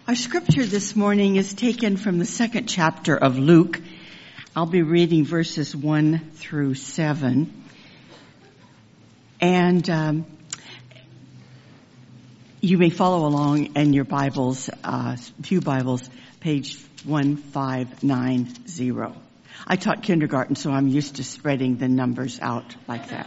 Our scripture this morning is taken from the second chapter of Luke. I'll be reading verses 1 through 7. And you may follow along in your Bibles, pew Bibles, page 1590. I taught kindergarten, so I'm used to spreading the numbers out like that.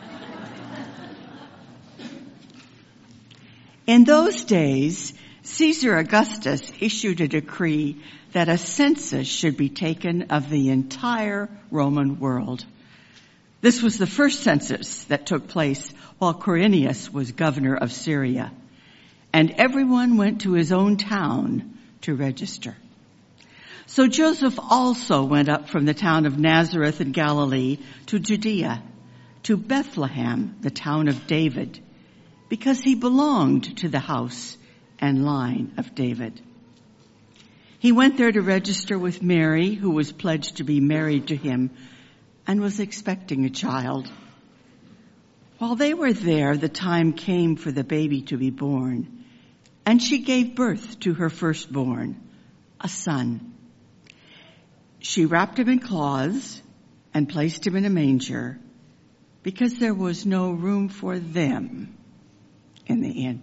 In those days, Caesar Augustus issued a decree that a census should be taken of the entire Roman world. This was the first census that took place while Quirinius was governor of Syria, and everyone went to his own town to register. So Joseph also went up from the town of Nazareth in Galilee to Judea, to Bethlehem, the town of David, because he belonged to the house and line of David. He went there to register with Mary, who was pledged to be married to him and was expecting a child. While they were there, the time came for the baby to be born, and she gave birth to her firstborn, a son. She wrapped him in cloths and placed him in a manger because there was no room for them in the inn.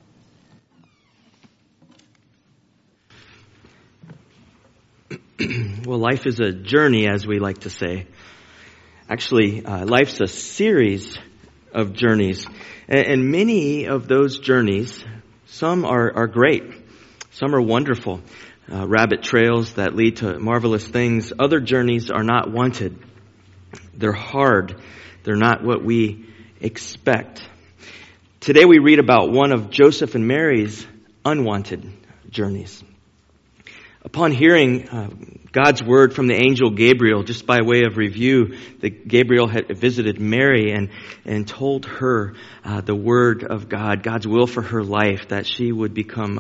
Well, life is a journey, as we like to say. Actually, life's a series of journeys. And many of those journeys, some are great. Some are wonderful. Rabbit trails that lead to marvelous things. Other journeys are not wanted. They're hard. They're not what we expect. Today we read about one of Joseph and Mary's unwanted journeys. Upon hearing God's word from the angel Gabriel, just by way of review, Gabriel had visited Mary and told her the word of God, God's will for her life, that she would become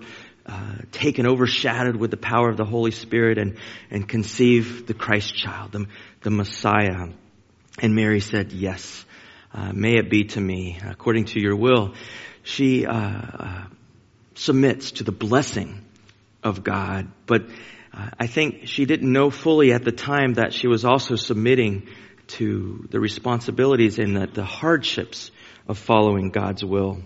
overshadowed with the power of the Holy Spirit and conceive the Christ child, the Messiah. And Mary said, "Yes, may it be to me according to your will." She submits to the blessing of God, but I think she didn't know fully at the time that she was also submitting to the responsibilities and the hardships of following God's will.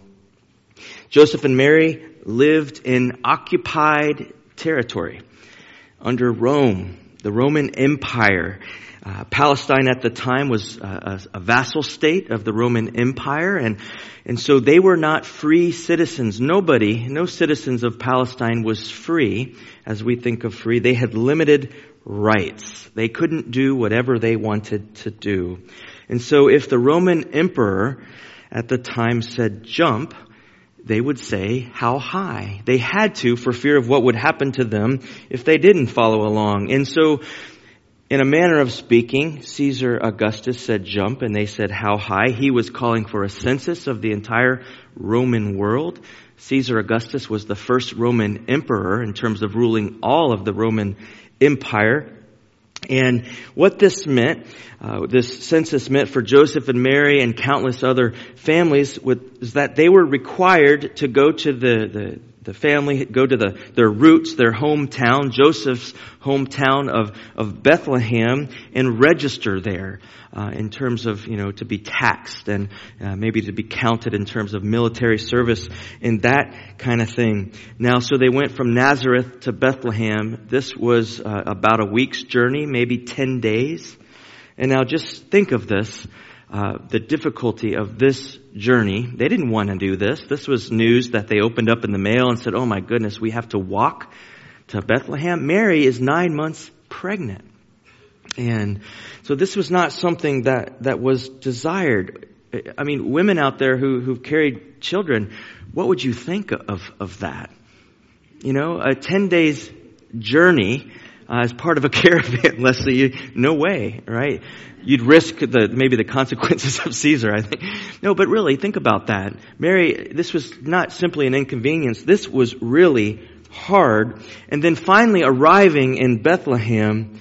Joseph and Mary lived in occupied territory under Rome, the Roman Empire. Palestine at the time was a vassal state of the Roman Empire, and so they were not free citizens. No citizens of Palestine was free, as we think of free. They had limited rights. They couldn't do whatever they wanted to do. And so if the Roman emperor at the time said jump, they would say, how high? They had to, for fear of what would happen to them if they didn't follow along. And so, in a manner of speaking, Caesar Augustus said jump, and they said how high. He was calling for a census of the entire Roman world. Caesar Augustus was the first Roman emperor in terms of ruling all of the Roman Empire. And what this meant, this census meant for Joseph and Mary and countless other families, is that they were required to go to the family, go to their roots, their hometown, Joseph's hometown of Bethlehem, and register there in terms of, to be taxed and maybe to be counted in terms of military service and that kind of thing. Now, so they went from Nazareth to Bethlehem. This was about a week's journey, maybe 10 days. And now just think of this. The difficulty of this journey. They didn't want to do this. This was news that they opened up in the mail and said, oh my goodness, we have to walk to Bethlehem. Mary is 9 months pregnant. And so this was not something that was desired. I mean, women out there who've carried children, what would you think of that? A 10 days journey as part of a caravan, Leslie, no way, right? You'd risk maybe the consequences of Caesar, I think. No, but really, think about that. Mary, this was not simply an inconvenience. This was really hard. And then finally arriving in Bethlehem,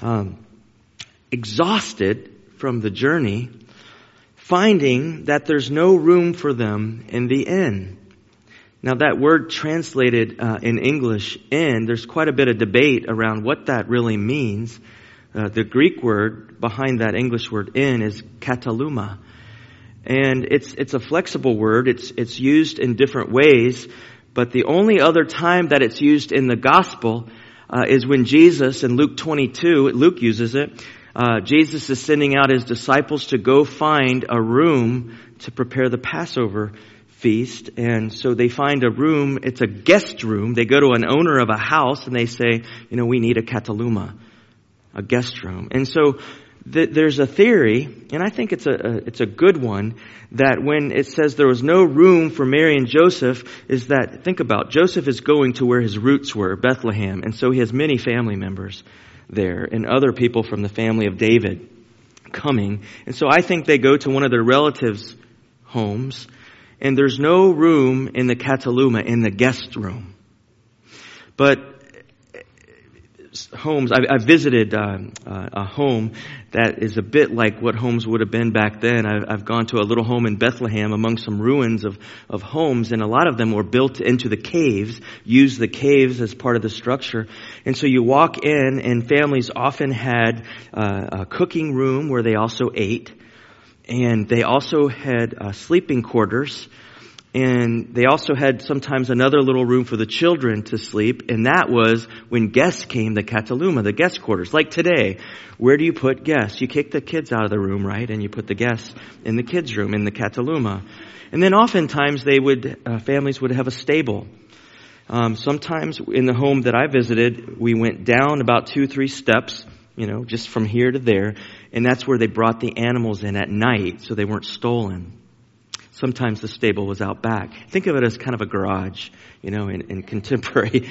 exhausted from the journey, finding that there's no room for them in the inn. Now that word translated in English, inn, there's quite a bit of debate around what that really means. The Greek word behind that English word inn is kataluma. And it's a flexible word. It's used in different ways. But the only other time that it's used in the gospel is when Jesus, in Luke 22, Luke uses it. Jesus is sending out his disciples to go find a room to prepare the Passover feast. And so they find a room. It's a guest room. They go to an owner of a house and they say, we need a kataluma, a guest room. And so there's a theory, and I think it's a good one, that when it says there was no room for Mary and Joseph, is that, think about, Joseph is going to where his roots were, Bethlehem, and so he has many family members there, and other people from the family of David coming. And so I think they go to one of their relatives' homes, and there's no room in the kataluma, in the guest room. But homes, I visited a home that is a bit like what homes would have been back then. I've gone to a little home in Bethlehem among some ruins of homes, and a lot of them were built into the caves, used the caves as part of the structure. And so you walk in, and families often had a cooking room where they also ate, and they also had sleeping quarters. And they also had sometimes another little room for the children to sleep. And that was when guests came, the kataluma, the guest quarters. Like today, where do you put guests? You kick the kids out of the room, right? And you put the guests in the kids' room, in the kataluma. And then oftentimes families would have a stable. Sometimes in the home that I visited, we went down about 2-3 steps, just from here to there. And that's where they brought the animals in at night so they weren't stolen. Sometimes the stable was out back. Think of it as kind of a garage, in contemporary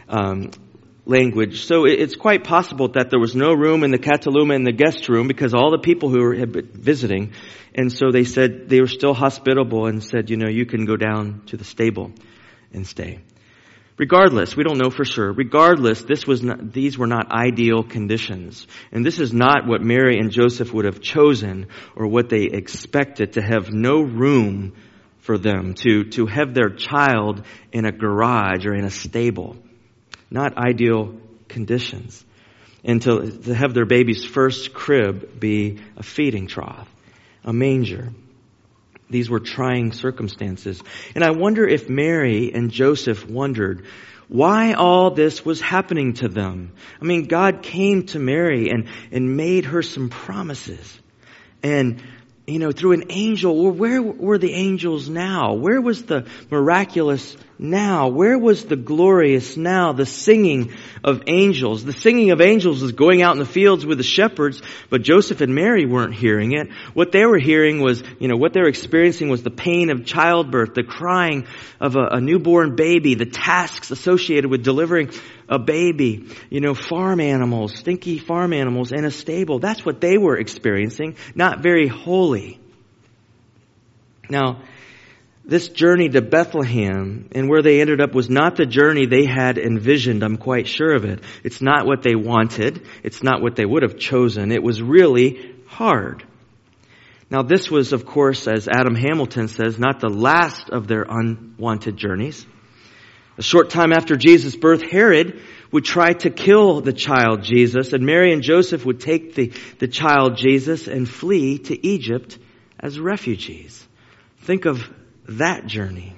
language. So it's quite possible that there was no room in the kataluma in the guest room because all the people who had been visiting. And so they said they were still hospitable and said, you can go down to the stable and stay. Regardless, we don't know for sure. Regardless, these were not ideal conditions. And this is not what Mary and Joseph would have chosen or what they expected, to have no room for them, to have their child in a garage or in a stable. Not ideal conditions. And to have their baby's first crib be a feeding trough, a manger. These were trying circumstances. And I wonder if Mary and Joseph wondered why all this was happening to them. I mean, God came to Mary and made her some promises. And, through an angel, well, where were the angels now? Where was the miraculous now? Where was the glorious now? The singing of angels. The singing of angels was going out in the fields with the shepherds, but Joseph and Mary weren't hearing it. What they were hearing was, what they were experiencing was the pain of childbirth, the crying of a newborn baby, the tasks associated with delivering a baby, farm animals, stinky farm animals in a stable. That's what they were experiencing, not very holy. Now, this journey to Bethlehem and where they ended up was not the journey they had envisioned. I'm quite sure of it. It's not what they wanted. It's not what they would have chosen. It was really hard. Now, this was, of course, as Adam Hamilton says, not the last of their unwanted journeys. A short time after Jesus' birth, Herod would try to kill the child Jesus, and Mary and Joseph would take the child Jesus and flee to Egypt as refugees. Think of that journey.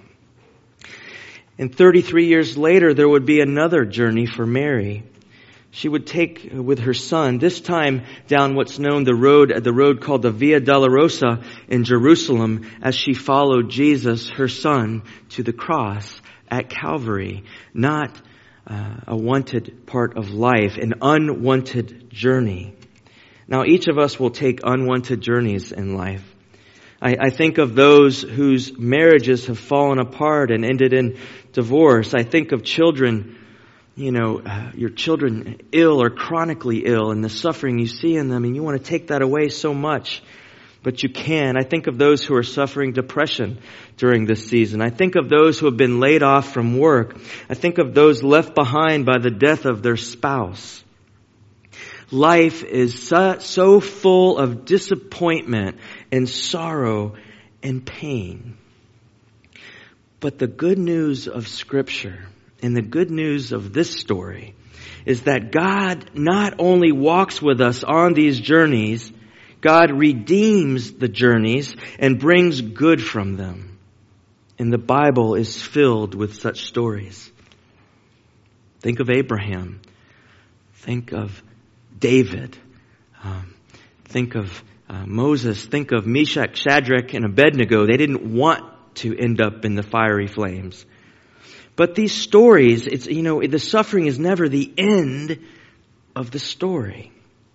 And 33 years later, there would be another journey for Mary. She would take with her son, this time down what's known the road called the Via Dolorosa in Jerusalem, as she followed Jesus, her son, to the cross at Calvary. Not a wanted part of life, an unwanted journey. Now, each of us will take unwanted journeys in life. I think of those whose marriages have fallen apart and ended in divorce. I think of children, your children ill or chronically ill, and the suffering you see in them, and you want to take that away so much, but you can. I think of those who are suffering depression during this season. I think of those who have been laid off from work. I think of those left behind by the death of their spouse. Life is so full of disappointment and sorrow and pain. But the good news of Scripture and the good news of this story is that God not only walks with us on these journeys, God redeems the journeys and brings good from them. And the Bible is filled with such stories. Think of Abraham. Think of David. Think of Moses. Think of Meshach, Shadrach, and Abednego. They didn't want to end up in the fiery flames. But these stories, the suffering is never the end of the story.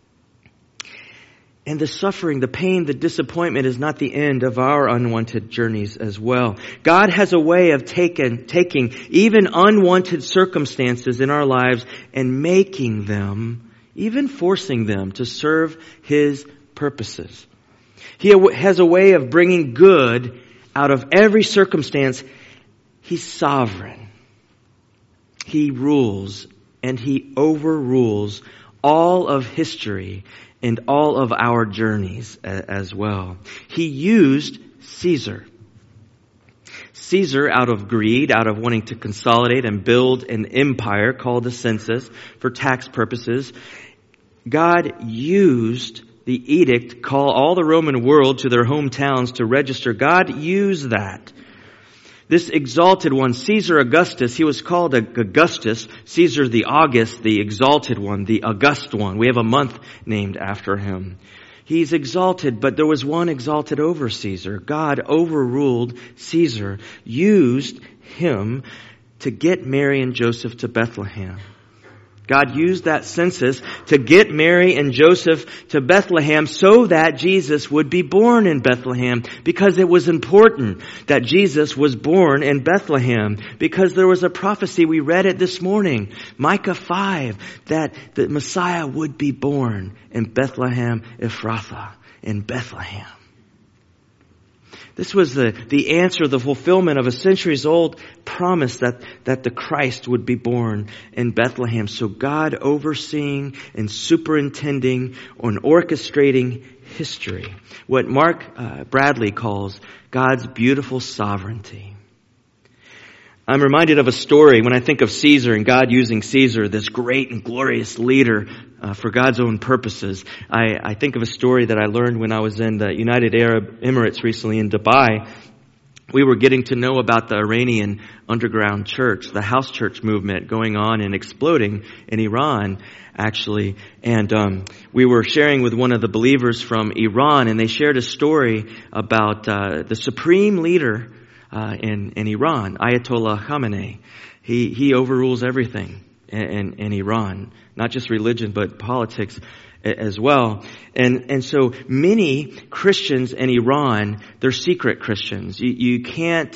And the suffering, the pain, the disappointment is not the end of our unwanted journeys as well. God has a way of taking even unwanted circumstances in our lives and making them, even forcing them to serve His purposes. He has a way of bringing good out of every circumstance. He's sovereign. He rules and He overrules all of history and all of our journeys as well. He used Caesar. Caesar, out of greed, out of wanting to consolidate and build an empire called the census for tax purposes, God used the edict, call all the Roman world to their hometowns to register. God used that. This exalted one, Caesar Augustus, he was called Augustus. Caesar the August, the exalted one, the august one. We have a month named after him. He's exalted, but there was one exalted over Caesar. God overruled Caesar, used him to get Mary and Joseph to Bethlehem. God used that census to get Mary and Joseph to Bethlehem so that Jesus would be born in Bethlehem, because it was important that Jesus was born in Bethlehem, because there was a prophecy, we read it this morning, Micah 5, that the Messiah would be born in Bethlehem Ephrathah, in Bethlehem. This was the answer, the fulfillment of a centuries-old promise that the Christ would be born in Bethlehem. So God overseeing and superintending and orchestrating history. What Mark Bradley calls God's beautiful sovereignty. I'm reminded of a story when I think of Caesar and God using Caesar, this great and glorious leader for God's own purposes. I think of a story that I learned when I was in the United Arab Emirates recently in Dubai. We were getting to know about the Iranian underground church, the house church movement going on and exploding in Iran, actually. And we were sharing with one of the believers from Iran, and they shared a story about the supreme leader in Iran, Ayatollah Khamenei. He overrules everything in Iran, not just religion, but politics as well. And so many Christians in Iran, they're secret Christians. You can't,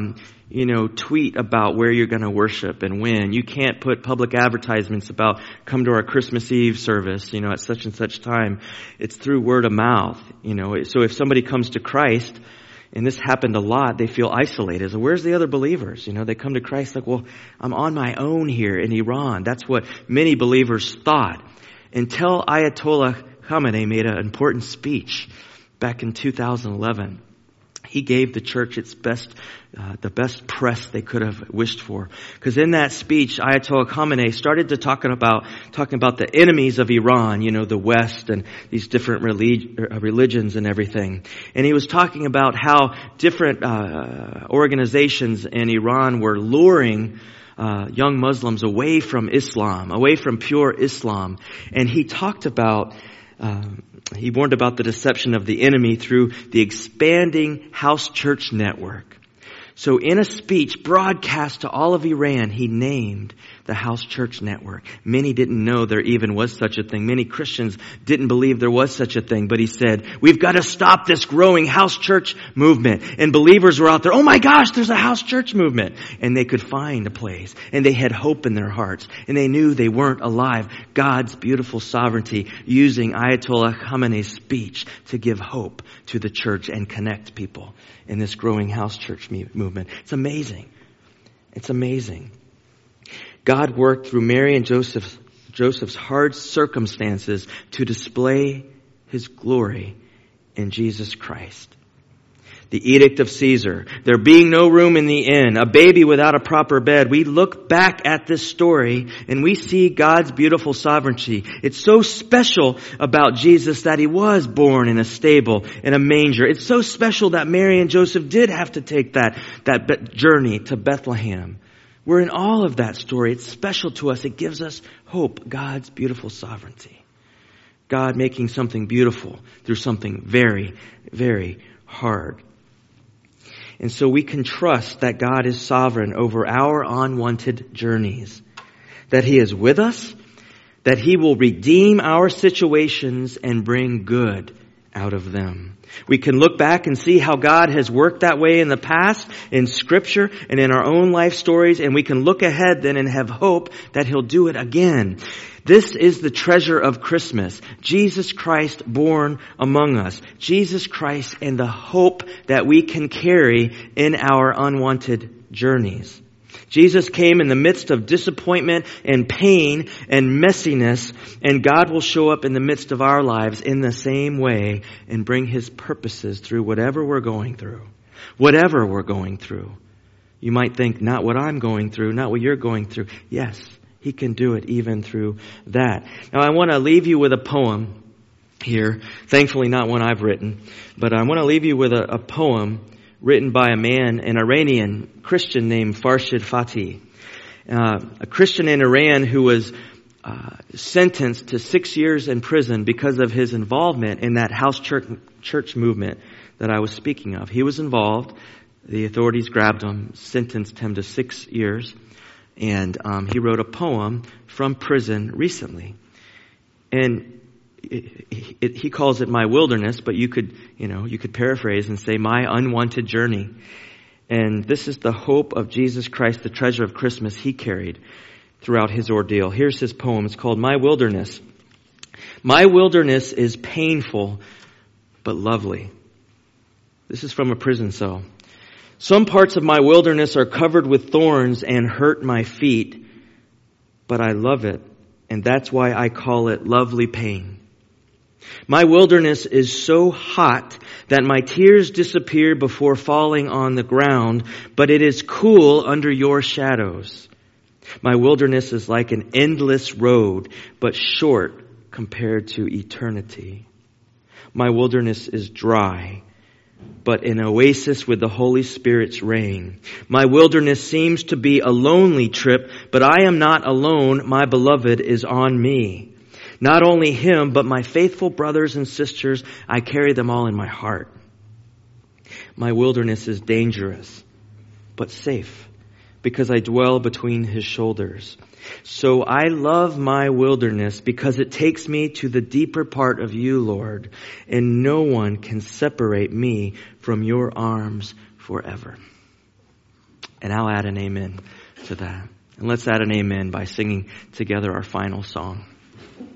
tweet about where you're going to worship and when. You can't put public advertisements about come to our Christmas Eve service, at such and such time. It's through word of mouth, So if somebody comes to Christ, and this happened a lot, they feel isolated. So where's the other believers? They come to Christ like, well, I'm on my own here in Iran. That's what many believers thought. Until Ayatollah Khamenei made an important speech back in 2011. He gave the church its best, the best press they could have wished for. Because in that speech, Ayatollah Khamenei started to talking about the enemies of Iran, the West and these different religions and everything. And he was talking about how different organizations in Iran were luring young Muslims away from Islam, away from pure Islam. And he talked about he warned about the deception of the enemy through the expanding house church network. So in a speech broadcast to all of Iran, he named the house church network. Many didn't know there even was such a thing. Many Christians didn't believe there was such a thing. But he said, we've got to stop this growing house church movement. And believers were out there, oh my gosh, there's a house church movement. And they could find a place. And they had hope in their hearts. And they knew they weren't alive. God's beautiful sovereignty using Ayatollah Khamenei's speech to give hope to the church and connect people in this growing house church movement. It's amazing. It's amazing. God worked through Mary and Joseph's hard circumstances to display His glory in Jesus Christ. the edict of Caesar, there being no room in the inn, a baby without a proper bed, we look back at this story and we see God's beautiful sovereignty. It's so special about Jesus that he was born in a stable, in a manger. It's so special that Mary and Joseph did have to take that journey to Bethlehem. We're in all of that story. It's special to us. It gives us hope, God's beautiful sovereignty. God making something beautiful through something very, very hard. And so we can trust that God is sovereign over our unwanted journeys, that he is with us, that he will redeem our situations and bring good out of them. We can look back and see how God has worked that way in the past, in Scripture, and in our own life stories, and we can look ahead then and have hope that he'll do it again. This is the treasure of Christmas. Jesus Christ born among us. Jesus Christ and the hope that we can carry in our unwanted journeys. Jesus came in the midst of disappointment and pain and messiness, and God will show up in the midst of our lives in the same way and bring his purposes through whatever we're going through. Whatever we're going through. You might think, not what I'm going through, not what you're going through. Yes, he can do it even through that. Now I want to leave you with a poem here. Thankfully not one I've written, but I want to leave you with a poem written by a man, an Iranian Christian named Farshid Fatih. A Christian in Iran who was sentenced to 6 years in prison because of his involvement in that house church movement that I was speaking of. He was involved. The authorities grabbed him, sentenced him to 6 years. And he wrote a poem from prison recently. And he calls it My Wilderness, but you could paraphrase and say My Unwanted Journey. And this is the hope of Jesus Christ, the treasure of Christmas he carried throughout his ordeal. Here's his poem. It's called My Wilderness. My wilderness is painful, but lovely. This is from a prison cell. Some parts of my wilderness are covered with thorns and hurt my feet, but I love it, and that's why I call it lovely pain. My wilderness is so hot that my tears disappear before falling on the ground, but it is cool under your shadows. My wilderness is like an endless road, but short compared to eternity. My wilderness is dry, but an oasis with the Holy Spirit's rain. My wilderness seems to be a lonely trip, but I am not alone. My beloved is on me. Not only him, but my faithful brothers and sisters, I carry them all in my heart. My wilderness is dangerous, but safe, because I dwell between his shoulders. So I love my wilderness because it takes me to the deeper part of you, Lord, and no one can separate me from your arms forever. And I'll add an amen to that. And let's add an amen by singing together our final song.